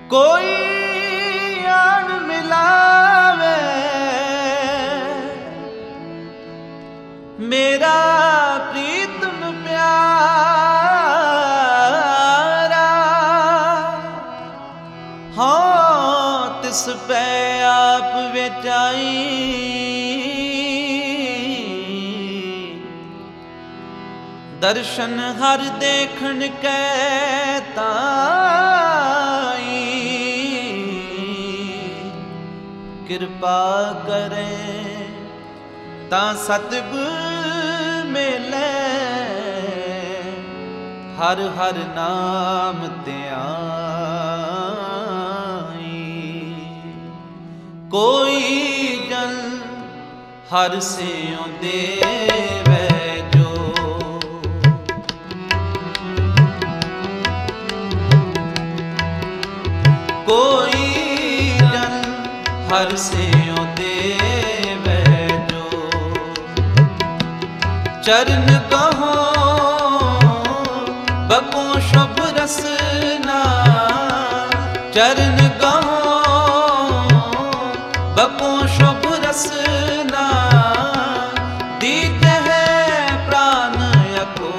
कोई आन मिलावे मेरा प्रीतम प्यारा, हाँ तिस पे आप विचाई दर्शन हर देखन कै ताई कृपा करे ता सतगुर मिले हर हर नाम ध्याई। कोई जन हर सियों देवे जो कोई जन हर सियों देवे जो चरण कहो बको शुभ रसना चरण कहो बको शुभ रसना दीते है प्राण अको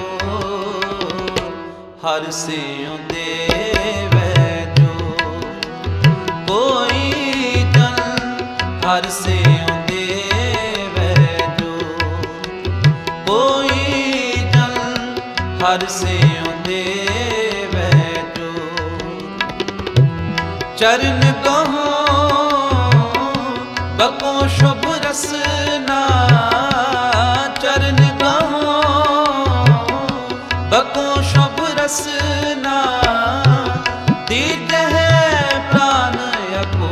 हर सियों देवे जो कोई जन हर सियों देवे जो कोई जन हर सियों देवे जो चरण कहो बको शुभ रसना चरण कहो बको शुभ रसना दीते है प्राण अको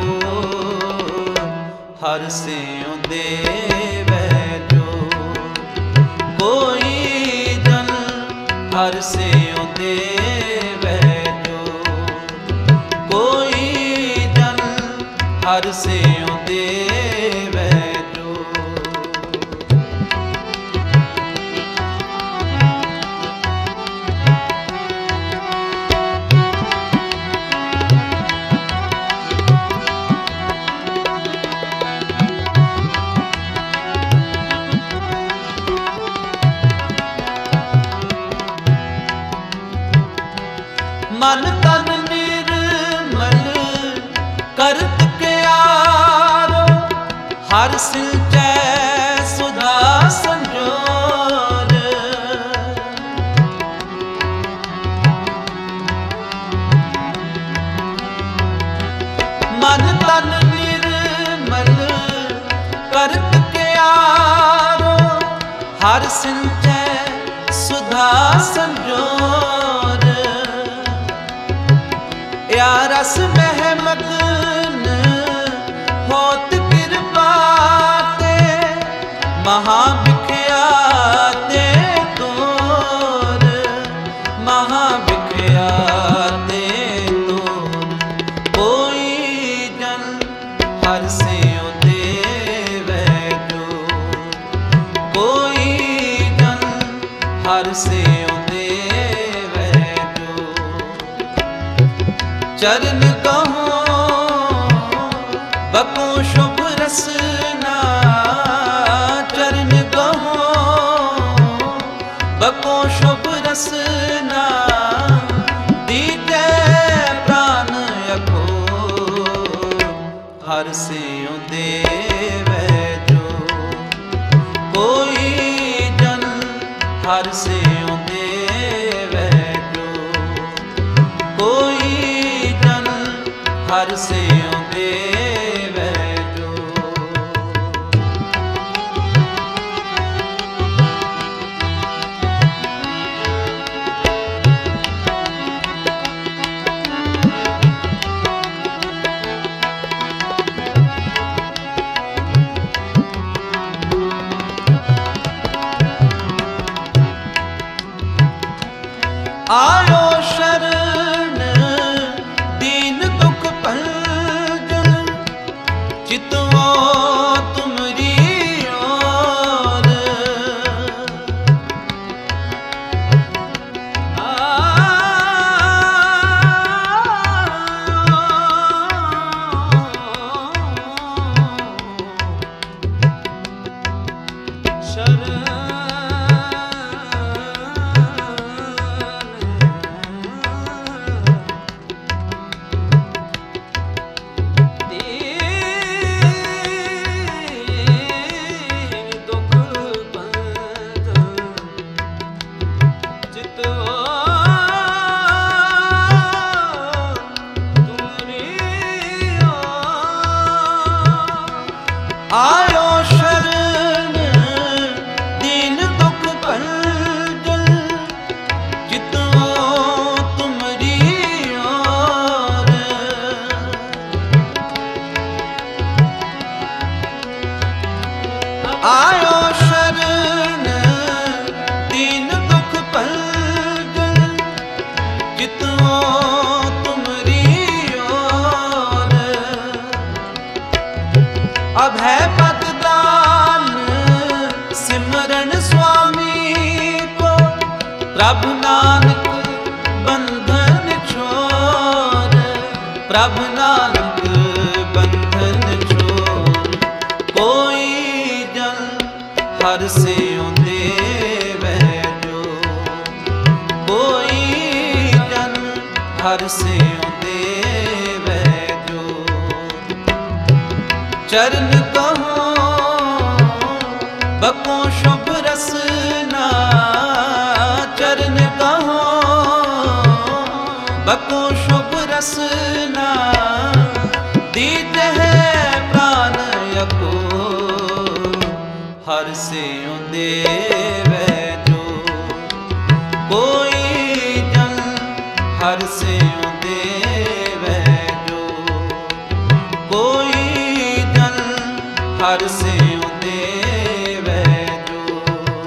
हर सियों देवे जो कोई जन हर सियों देवे जो कोई जन हर सियों देवे जो। मन तन निर्मल करत क्यारो हर सिंचै सुधा संजोर मन तन निर्मल करत क्यारो हर सिंचै सुधा संजोर या रस मह मगन होत कृपा ते महाभिख्याते तोर महाभिख्याते तोर कोई जन हर सियों देवे जो कोई जन हर सियों देवे जो चरण कहो बको शुभ रसना चरण कहो बको शुभ रसना दीते प्राण अको हर सियों देवे जो कोई जन हर सियों देवे जो कोई जन हर सियों देवे जो। आयो शरण दीन दुख भंजन चितवो तुमरी ओर ਪ੍ਰਭ ਨਾਨਕ ਬੰਧਨ ਛੋੜ। ਕੋਈ ਜਨ ਹਰ ਸਿਉ ਦੇਵੈ ਜੋ, ਕੋਈ ਜਨ ਹਰ ਸਿਉ ਦੇਵੈ ਜੋ। ਚਰਨ ਕਹੋ ਬਕੋ ਸ਼ੁਭ ਰਸਨਾ, ਚਰਨ ਕਹੋ ਬਕੋ ਸ਼ੁਭ ਰਸਨਾ। ਦੀਤ ਹੈ ਪ੍ਰਾਨ ਅਕੋ ਹਰ ਸਿਉ ਦੇਵੈ ਜੋ। ਕੋਈ ਜਨ ਹਰ ਸਿਉ ਦੇਵੈ ਜੋ, ਕੋਈ ਜਨ ਹਰ ਸਿਉ ਦੇਵੈ ਜੋ।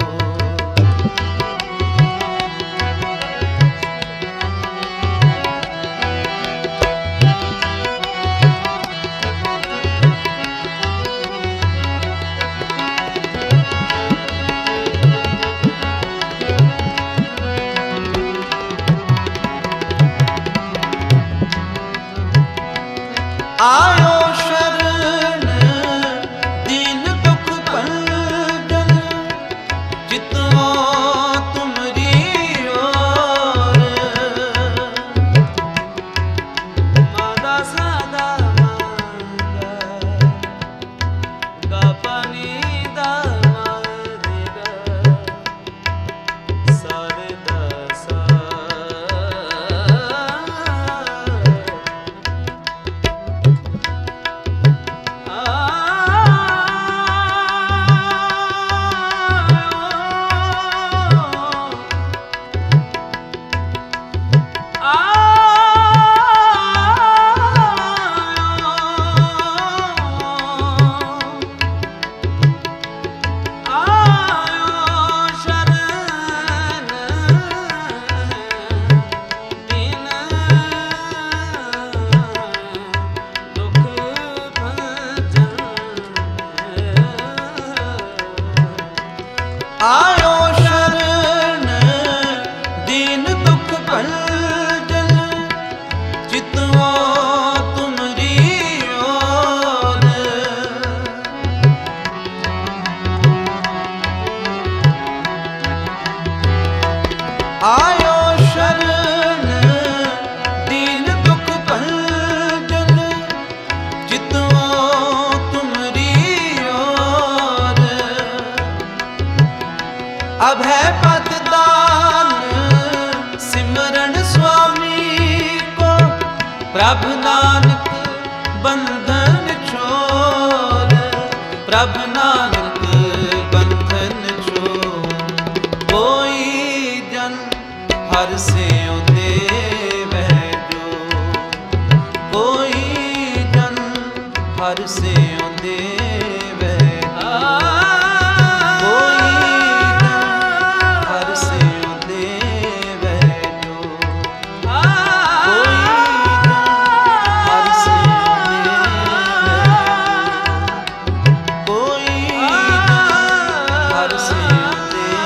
ਆਇਓ ਸ਼ਰਨ ਦੀਨ ਦੁਖ ਭੰਜਨ, ਜਿਤਵਾ ਤੁਮਰੀ ਓਰ। ਮਾਦਾ ਸਾਦਾ ਮਾਦਾ ਗਾ ਪਾਨੀ ਦਾ ਮਾਦਾ ਸਾਰੇ ਦਾ ਸਾ। ਆਇਓ ਸ਼ਰਨ ਦੀਨ ਦੁਖ ਭੰਜਨ, ਜਿਤਵਾ ਤੁਮਰੀ ਓਰ। ਆਇਓ ਸ਼ਰਨ ਦੀਨ ਦੁਖ ਭੰਜਨ, ਜਿਤਵਾ ਤੁਮਰੀ ਓਰ। ਅਭੈ ਪਦ ਦਾਨ ਸਿਮਰਨ ਸੁਆਮੀ ਕੋ, ਪ੍ਰਭ ਨਾਨਕ ਬੰਧਨ ਛੋੜ। ਪ੍ਰਭ ਨਾਨਕ ਬੰਧਨ ਛੋੜ। ਕੋਈ ਜਨ ਹਰ ਸਿਉ ਦੇਵੈ ਜੋ, ਕੋਈ ਜਨ ਹਰ ਸਿਉ ਦੇਵੈ ਜੋ।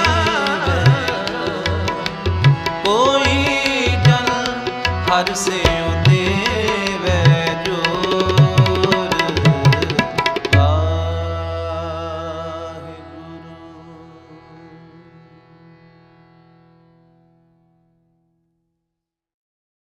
ਹਰ ਸਿਉ